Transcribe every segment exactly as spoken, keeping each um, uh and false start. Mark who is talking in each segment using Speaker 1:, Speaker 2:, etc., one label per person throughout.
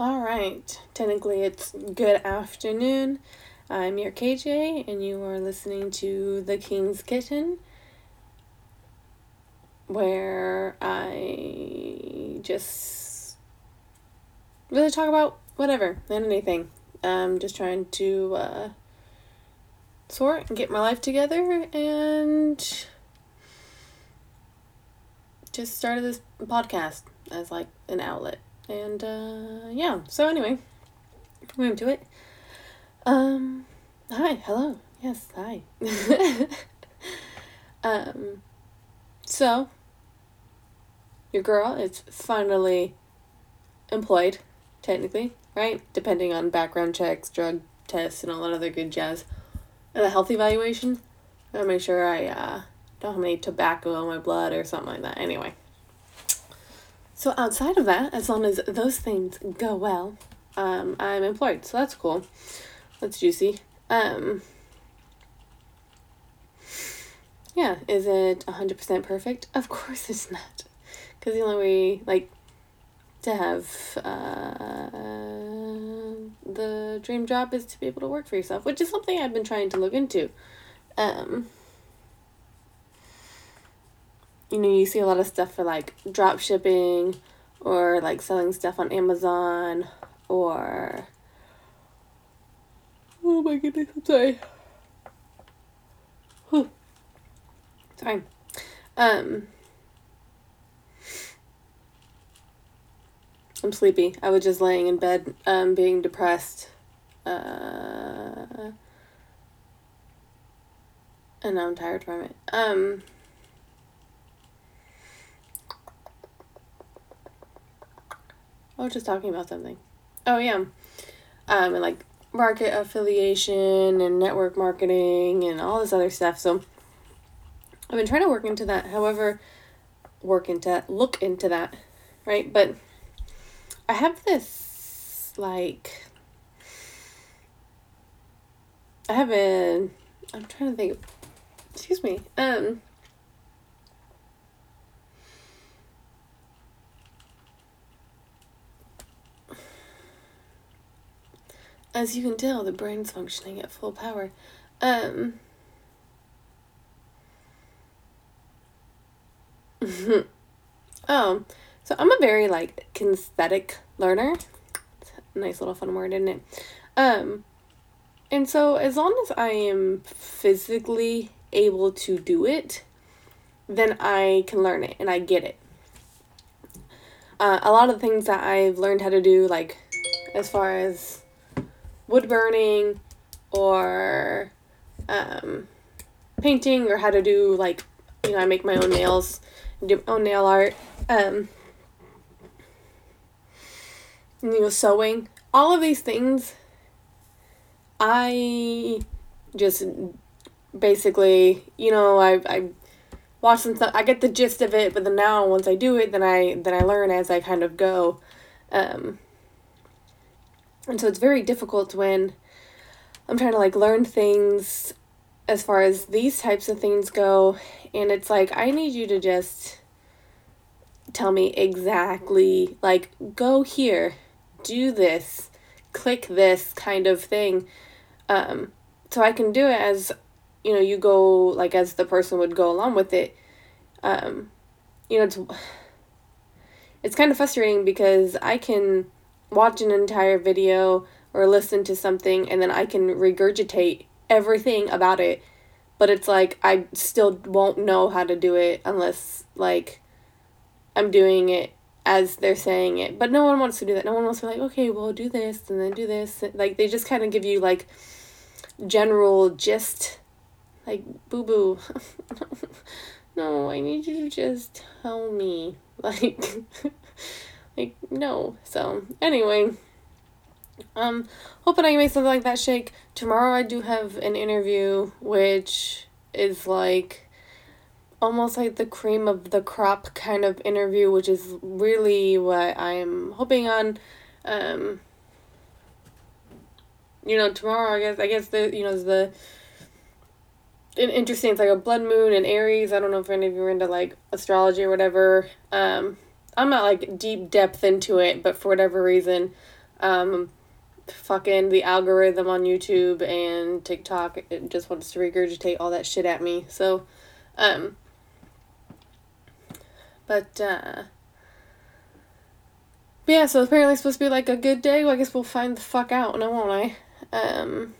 Speaker 1: All right. Technically, it's good afternoon. I'm your K J, and you are listening to The King's Kitchen, where I just really talk about whatever and anything. I'm just trying to uh, sort and get my life together, and just started this podcast as like an outlet. And uh, yeah, so anyway, we're into it. Um, hi, hello, yes, hi. um, so, your girl is finally employed, technically, right? Depending on background checks, drug tests, and all that other good jazz. And a health evaluation. I gotta make sure I uh, don't have any tobacco in my blood or something like that. Anyway. So outside of that, as long as those things go well, um, I'm employed. So that's cool. That's juicy. Um, yeah, is it one hundred percent perfect? Of course it's not. Because the only way, like, to have uh, the dream job is to be able to work for yourself, which is something I've been trying to look into. Um, you know, you see a lot of stuff for, like, drop shipping or, like, selling stuff on Amazon or... Oh my goodness, I'm sorry. Whew. Sorry. Um, I'm sleepy. I was just laying in bed, um, being depressed. Uh, and now I'm tired from it. Um, I was just talking about something. Oh, yeah. Um, and like market affiliation and network marketing and all this other stuff. So I've been trying to work into that. However, work into, look into that, right? But I have this, like, I have a, I'm trying to think, excuse me, um, as you can tell, the brain's functioning at full power. Um, oh, so I'm a very, like, kinesthetic learner. It's a nice little fun word, isn't it? Um, and so as long as I am physically able to do it, then I can learn it and I get it. Uh, a lot of the things that I've learned how to do, like, as far as wood burning or um, painting or how to do, like, you know, I make my own nails, do my own nail art, um, you know, sewing, all of these things, I just basically, you know, I, I watch some stuff, I get the gist of it, but then now once I do it, then I, then I learn as I kind of go, um, and so it's very difficult when I'm trying to, like, learn things as far as these types of things go, and it's like, I need you to just tell me exactly, like, go here, do this, click this kind of thing, um, so I can do it as, you know, you go, like, as the person would go along with it. Um, you know, it's, it's kind of frustrating because I can watch an entire video or listen to something and then I can regurgitate everything about it, but it's like I still won't know how to do it unless, like, I'm doing it as they're saying it. But no one wants to do that. No one wants to be like, okay, well, do this and then do this. Like, they just kind of give you, like, general gist, like, boo-boo. No, I need you to just tell me. Like... Like, no. So, anyway. Um, hoping I can make something like that shake. Tomorrow I do have an interview, which is like almost like the cream of the crop kind of interview, which is really what I'm hoping on. Um, you know, tomorrow, I guess, I guess the, you know, is the, interesting, it's like a blood moon in Aries. I don't know if any of you are into, like, astrology or whatever. Um, I'm not, like, deep depth into it, but for whatever reason, Um, fucking the algorithm on YouTube and TikTok, it just wants to regurgitate all that shit at me. So, um, but, uh, but yeah, so apparently it's supposed to be like a good day. Well, I guess we'll find the fuck out, no, won't I? Um,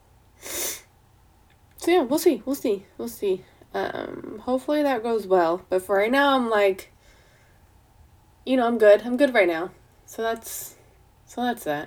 Speaker 1: so yeah, we'll see, we'll see, we'll see. Um, hopefully that goes well. But for right now, I'm like, you know, I'm good. I'm good right now. So that's, so that's that.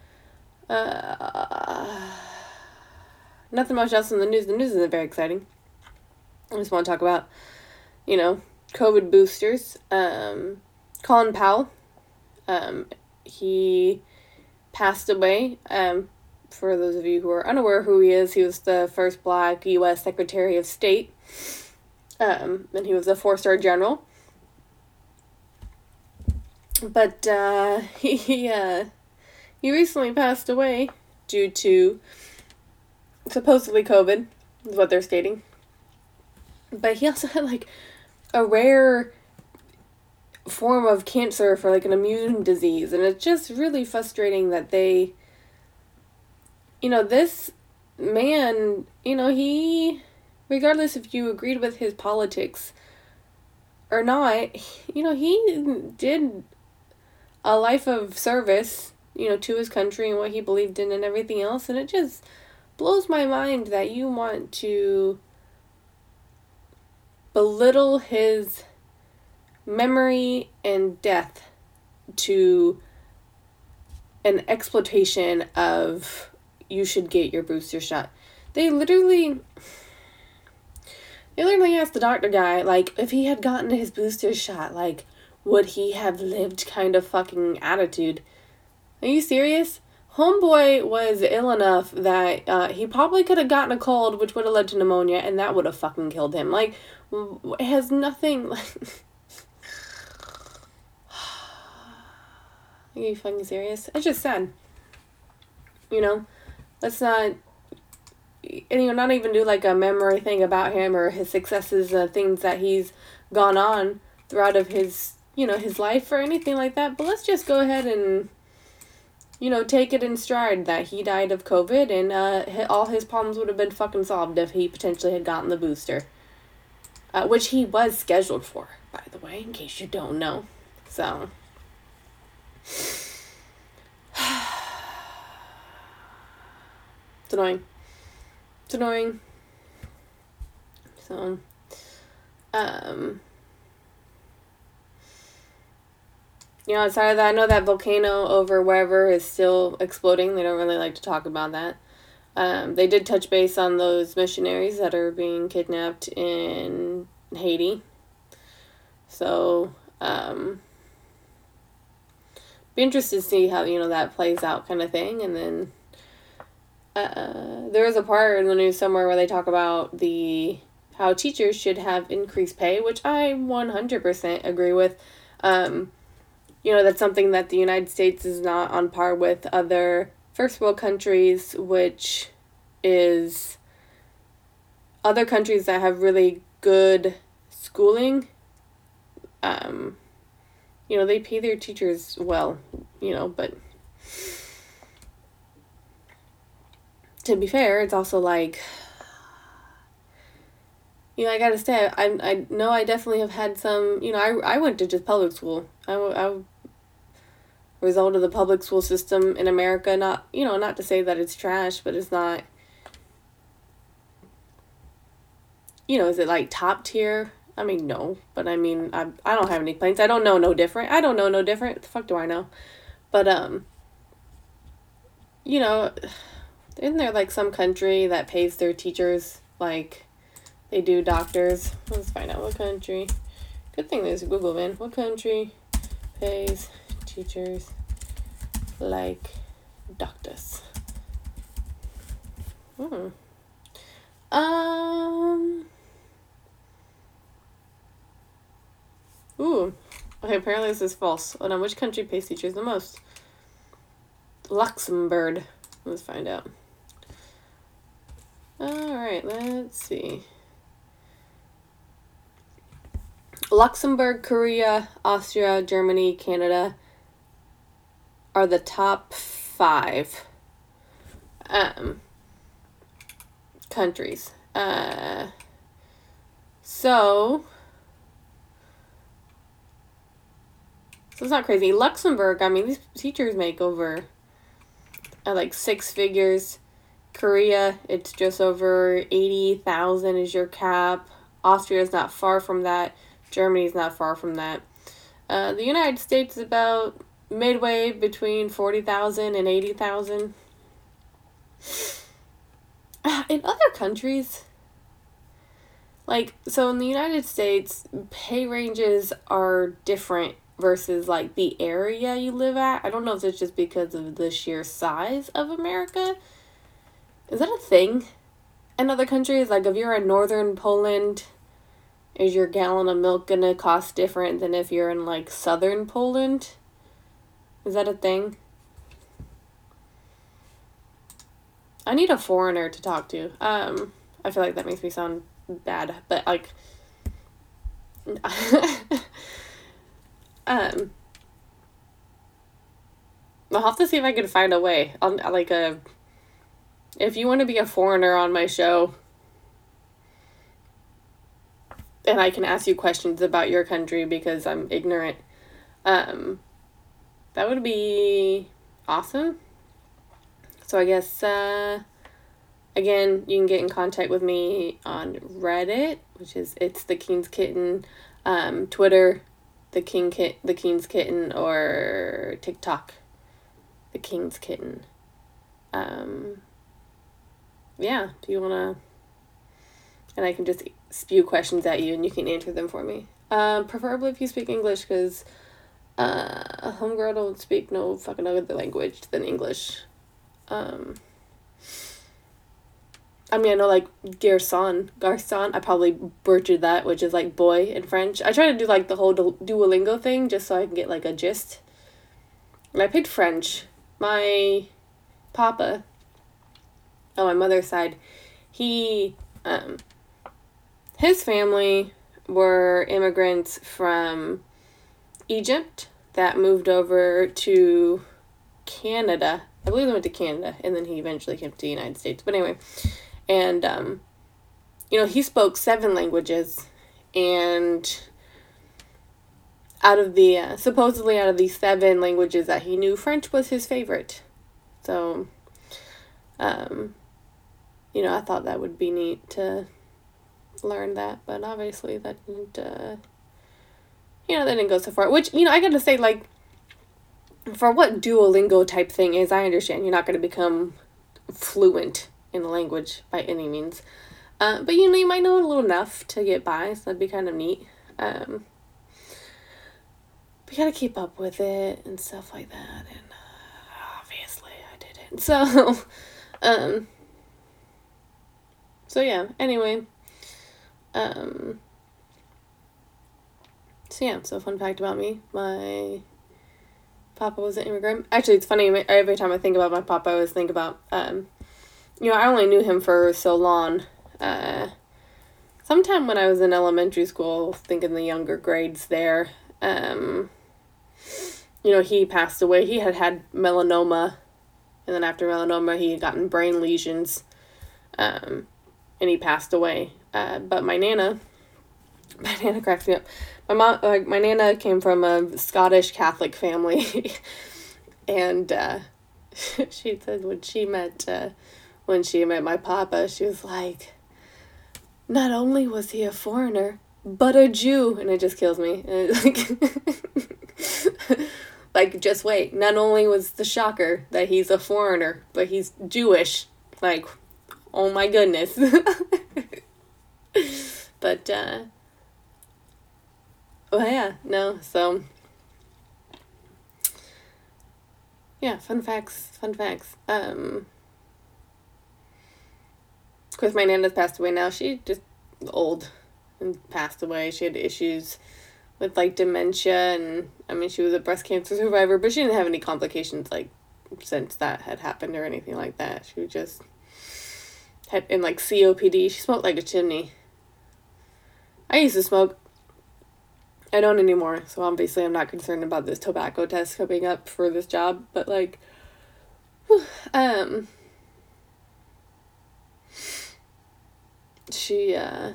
Speaker 1: Uh, nothing much else in the news. The news isn't very exciting. I just want to talk about, you know, COVID boosters. Um, Colin Powell, um, he passed away. Um, for those of you who are unaware who he is, he was the first black U S Secretary of State. Um, and he was a four-star general. But, uh, he, he, uh, he recently passed away due to supposedly COVID, is what they're stating. But he also had, like, a rare form of cancer for, like, an immune disease. And it's just really frustrating that they, you know, this man, you know, he, regardless if you agreed with his politics or not, you know, he did a life of service, you know, to his country and what he believed in and everything else. And it just blows my mind that you want to belittle his memory and death to an exploitation of you should get your booster shot. They literally, they literally asked the doctor guy, like, if he had gotten his booster shot, like, would he have lived kind of fucking attitude? Are you serious? Homeboy was ill enough that uh, he probably could have gotten a cold, which would have led to pneumonia, and that would have fucking killed him. Like, it has nothing, like... Are you fucking serious? It's just sad. You know? Let's not... And, you know, not even do, like, a memory thing about him or his successes, uh, things that he's gone on throughout of his, you know, his life or anything like that. But let's just go ahead and... you know, take it in stride that he died of COVID and uh, all his problems would have been fucking solved if he potentially had gotten the booster. Uh, which he was scheduled for, by the way, in case you don't know. So. It's annoying. It's annoying. So. Um. You know, outside of that, I know that volcano over wherever is still exploding. They don't really like to talk about that. Um, they did touch base on those missionaries that are being kidnapped in Haiti. So, um, be interested to see how, you know, that plays out kind of thing. And then, uh, there is a part in the news somewhere where they talk about the, how teachers should have increased pay, which I one hundred percent agree with. Um, You know, that's something that the United States is not on par with other first world countries, which is other countries that have really good schooling. Um, you know, they pay their teachers well, you know, but to be fair, it's also like, you know, I gotta say, I I know I definitely have had some, you know, I, I went to just public school. I, I result of the public school system in America, not, you know, not to say that it's trash, but it's not, you know, is it like top tier? I mean, no, but I mean, I I don't have any complaints. I don't know no different. I don't know no different. The fuck do I know? But, um, you know, isn't there like some country that pays their teachers like they do doctors? Let's find out what country. Good thing there's Google, man. What country pays teachers like doctors? Hmm. Um. Ooh. Okay, apparently this is false. Oh no, which country pays teachers the most? Luxembourg. Let's find out. Alright, let's see. Luxembourg, Korea, Austria, Germany, Canada, are the top five um, countries. Uh, so, so it's not crazy. Luxembourg, I mean, these teachers make over uh, like six figures. Korea, it's just over eighty thousand is your cap. Austria is not far from that. Germany is not far from that. Uh, the United States is about midway between forty thousand and eighty thousand. In other countries, like, so in the United States, pay ranges are different versus, like, the area you live at. I don't know if it's just because of the sheer size of America. Is that a thing? In other countries, like, if you're in northern Poland, is your gallon of milk gonna cost different than if you're in, like, southern Poland? Is that a thing? I need a foreigner to talk to. Um, I feel like that makes me sound bad, but, like, um, I'll have to see if I can find a way. I'll, like, a, if you want to be a foreigner on my show, and I can ask you questions about your country because I'm ignorant, um, that would be awesome. So I guess, uh, again, you can get in contact with me on Reddit, which is It's the Keen's Kitten, um, Twitter, the King Kit, the Keen's Kitten, or TikTok, the Keen's Kitten. Um, yeah, do you want to, and I can just spew questions at you and you can answer them for me. Um, preferably if you speak English, because, uh, a homegirl don't speak no fucking other language than English. Um, I mean, I know, like, garçon, garçon, I probably butchered that, which is, like, boy in French. I try to do, like, the whole du- Duolingo thing, just so I can get, like, a gist. And I picked French. My papa, on my mother's side, he, um, his family were immigrants from Egypt that moved over to Canada. I believe they went to Canada, and then he eventually came to the United States. But anyway, and, um, you know, he spoke seven languages, and out of the, uh, supposedly out of the seven languages that he knew, French was his favorite. So, um, you know, I thought that would be neat to learn that, but obviously that didn't, uh, you know, that didn't go so far. Which, you know, I gotta say, like, for what Duolingo type thing is, I understand you're not going to become fluent in the language by any means. Uh, but, you know, you might know a little enough to get by, so that'd be kind of neat. Um, but you gotta keep up with it and stuff like that, and uh, obviously I didn't. So, um, so yeah, anyway. Um, so yeah, so fun fact about me, my papa was an immigrant. Actually, it's funny, every time I think about my papa, I always think about, um, you know, I only knew him for so long. Uh, sometime when I was in elementary school, thinking the younger grades there, um, you know, he passed away. He had had melanoma, and then after melanoma, he had gotten brain lesions, um, and he passed away. Uh, but my Nana, my Nana cracks me up. My mom, like, my Nana came from a Scottish Catholic family, and, uh, she said when she met, uh, when she met my papa, she was like, not only was he a foreigner, but a Jew, and it just kills me. And it's like, like, just wait, not only was the shocker that he's a foreigner, but he's Jewish, like, oh my goodness. But, uh, well, yeah, no, so, yeah, fun facts, fun facts. Um, of course, my Nana's passed away now. She just old and passed away. She had issues with, like, dementia, and, I mean, she was a breast cancer survivor, but she didn't have any complications, like, since that had happened or anything like that. She just had, in, like, C O P D, she smoked like a chimney. I used to smoke, I don't anymore, so obviously I'm not concerned about this tobacco test coming up for this job, but, like, whew, um, she, uh,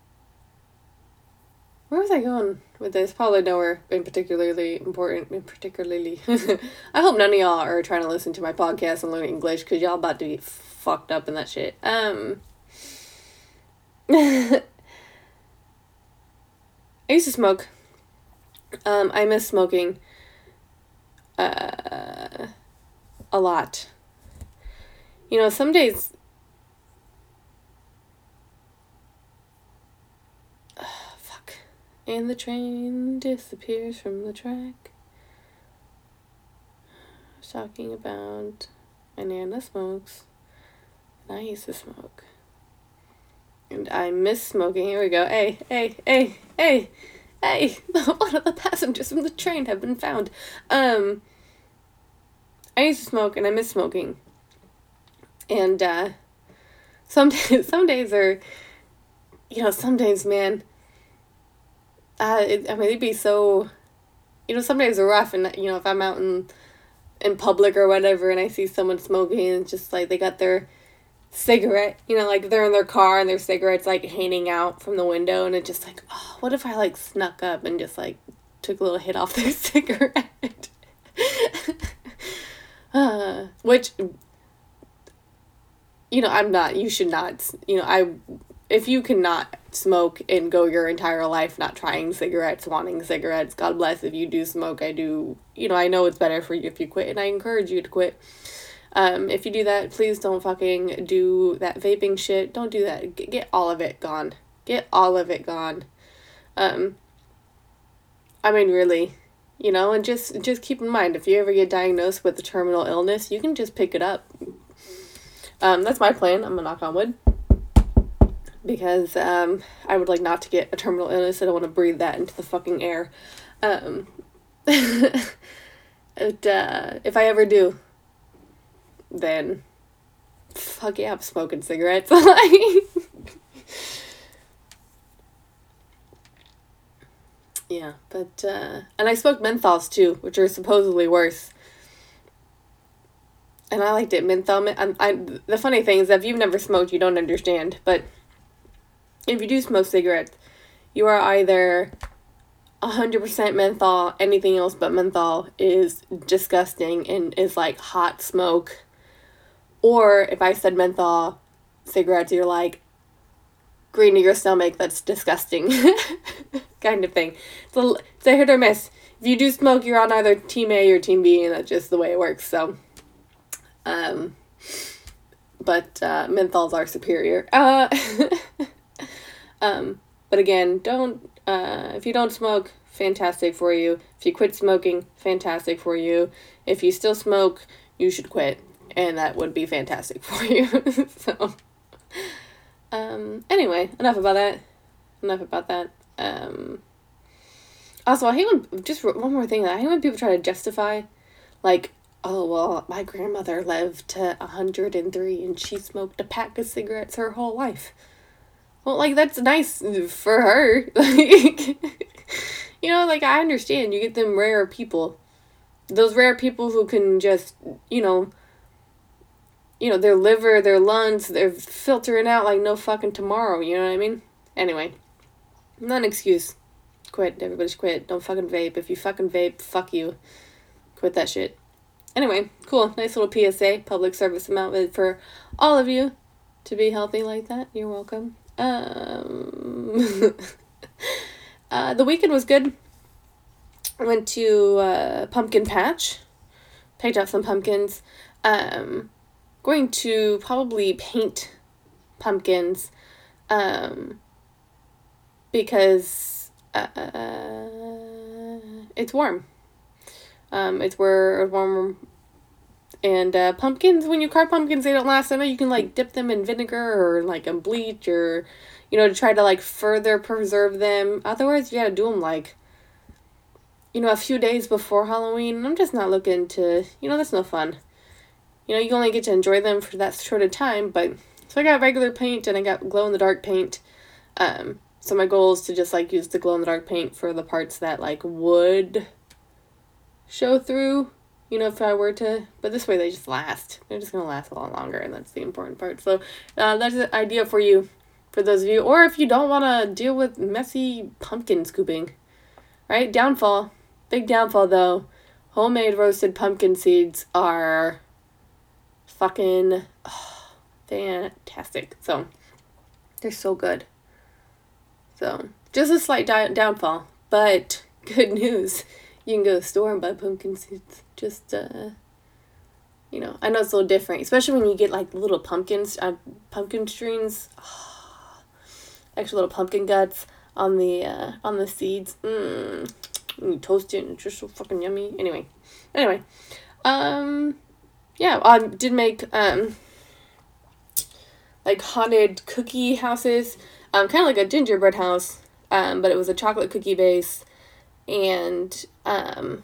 Speaker 1: where was I going with this? Probably nowhere in particularly important, in particularly, I hope none of y'all are trying to listen to my podcast and learn English, because y'all about to get fucked up in that shit. Um, I used to smoke. Um, I miss smoking, uh, a lot. You know, some days, uh, fuck, and the train disappears from the track. I was talking about my Nana smokes, and I used to smoke. And I miss smoking. Here we go. Hey, hey, hey, hey. Hey, one of the passengers from the train have been found. Um, I used to smoke, and I miss smoking. And, uh, some days, some days are, you know, some days, man, uh, it, I mean, it'd be so, you know, some days are rough, and, you know, if I'm out in, in public or whatever, and I see someone smoking, and it's just, like, they got their cigarette, you know, like, they're in their car, and their cigarette's, like, hanging out from the window, and it's just like, oh, what if I, like, snuck up and just, like, took a little hit off their cigarette? uh, which, you know, I'm not, you should not, you know, I, if you cannot smoke and go your entire life not trying cigarettes, wanting cigarettes, God bless. If you do smoke, I do, you know, I know it's better for you if you quit, and I encourage you to quit. Um, if you do that, please don't fucking do that vaping shit. Don't do that. Get, get all of it gone. Get all of it gone. Um, I mean, really, you know, and just, just keep in mind, if you ever get diagnosed with a terminal illness, you can just pick it up. Um, that's my plan. I'm gonna knock on wood. Because, um, I would like not to get a terminal illness. I don't want to breathe that into the fucking air. Um, it, uh, if I ever do, then fuck yeah, I'm smoking cigarettes. Yeah, but, uh, and I smoked menthols too, which are supposedly worse. And I liked it. Menthol, I, I, the funny thing is that if you've never smoked, you don't understand, but if you do smoke cigarettes, you are either one hundred percent menthol, anything else but menthol is disgusting and is like hot smoke. Or if I said menthol cigarettes, you're like, green to your stomach, that's disgusting. Kind of thing. It's a, it's a hit or miss. If you do smoke, you're on either team A or team B, and that's just the way it works, so. Um, but, uh, menthols are superior. Uh, um, but again, don't, uh, if you don't smoke, fantastic for you. If you quit smoking, fantastic for you. If you still smoke, you should quit. And that would be fantastic for you. So, um, anyway, enough about that. Enough about that. Um, also, I hate when, just one more thing, I hate when people try to justify, like, oh, well, my grandmother lived to one hundred three and she smoked a pack of cigarettes her whole life. Well, like, that's nice for her. Like, you know, like, I understand, you get them rare people. Those rare people who can just, you know, you know, their liver, their lungs, they're filtering out like no fucking tomorrow, you know what I mean? Anyway, not an excuse. Quit, everybody should quit. Don't fucking vape. If you fucking vape, fuck you. Quit that shit. Anyway, cool. Nice little P S A, public service announcement for all of you to be healthy like that. You're welcome. Um, uh, the weekend was good. I went to uh, Pumpkin Patch, picked up some pumpkins. Um, going to probably paint pumpkins, um, because uh, it's warm. Um, it's where warm, and uh, pumpkins. When you carve pumpkins, they don't last. I know you can like dip them in vinegar or like in bleach or, you know, to try to like further preserve them. Otherwise, you gotta do them like, you know, a few days before Halloween. I'm just not looking to, you know, that's no fun. You know, you only get to enjoy them for that short of time, but, so I got regular paint and I got glow-in-the-dark paint. Um, So my goal is to just, like, use the glow-in-the-dark paint for the parts that, like, would show through, you know, if I were to, but this way they just last. They're just going to last a lot longer, and that's the important part. So uh, that's an idea for you, for those of you, or if you don't want to deal with messy pumpkin scooping, right? Downfall, big downfall, though. Homemade roasted pumpkin seeds are fucking oh, fantastic. So they're so good. So just a slight di- downfall, but good news. You can go to the store and buy pumpkin seeds. Just, uh, you know, I know it's a little different, especially when you get, like, little pumpkins, uh, pumpkin strings, oh, extra little pumpkin guts on the, uh, on the seeds. Mmm, you toast it and it's just so fucking yummy. Anyway, anyway, um, yeah, I did make, um, like, haunted cookie houses, um, kind of like a gingerbread house, um, but it was a chocolate cookie base, and, um,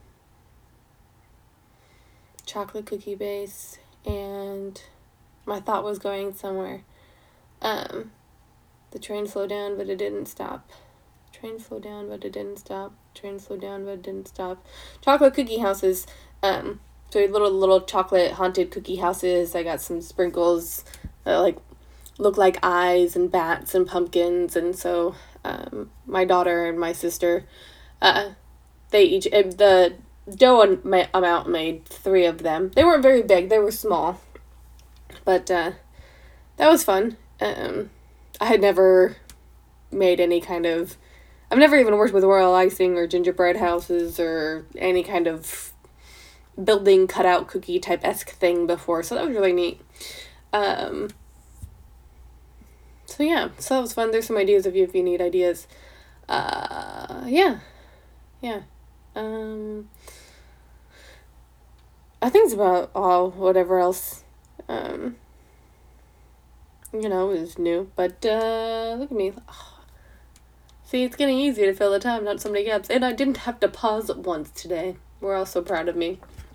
Speaker 1: chocolate cookie base, and my thought was going somewhere. Um, the train slowed down, but it didn't stop. Train slowed down, but it didn't stop. Train slowed down, but it didn't stop. Chocolate cookie houses, um, so little, little chocolate haunted cookie houses. I got some sprinkles that, like, look like eyes and bats and pumpkins, and so, um, my daughter and my sister, uh, they each, it, the dough amount made three of them. They weren't very big, they were small, but, uh, that was fun. Um, I had never made any kind of, I've never even worked with royal icing or gingerbread houses or any kind of building cutout cookie type-esque thing before, so that was really neat. Um, so yeah, so that was fun. There's some ideas of you if you need ideas. Uh, yeah, yeah. Um, I think it's about all, whatever else, um, you know, is new, but, uh, look at me. Oh. See, it's getting easier to fill the time, not so many gaps, and I didn't have to pause once today. We're all so proud of me.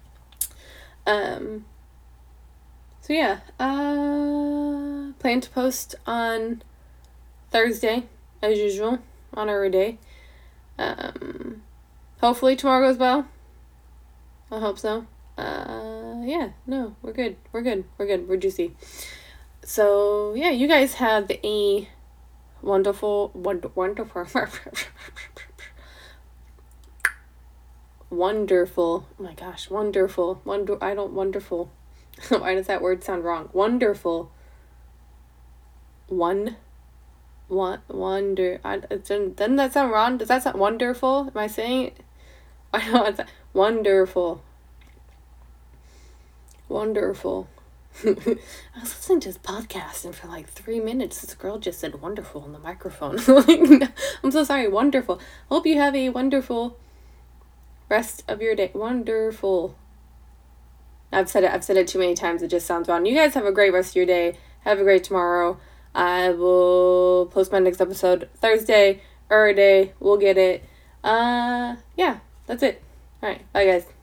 Speaker 1: Um, so yeah, uh, plan to post on Thursday, as usual, on our day. Um, hopefully tomorrow goes well. I hope so. Uh, yeah, no, we're good, we're good, we're good, we're juicy. So, yeah, you guys have a wonderful, wonder, wonderful, wonderful, oh my gosh, wonderful, wonder, I don't, wonderful, why does that word sound wrong? Wonderful, one, one, wonder, I, doesn't that sound wrong? Does that sound wonderful? Am I saying it? I know it's wonderful, wonderful. I was listening to this podcast, and for like three minutes, this girl just said wonderful on the microphone. I'm so sorry, wonderful. Hope you have a wonderful rest of your day. Wonderful. I've said it, I've said it too many times, it just sounds wrong. You guys have a great rest of your day. Have a great tomorrow. I will post my next episode Thursday, or a day. We'll get it. Uh, yeah, that's it. Alright, bye guys.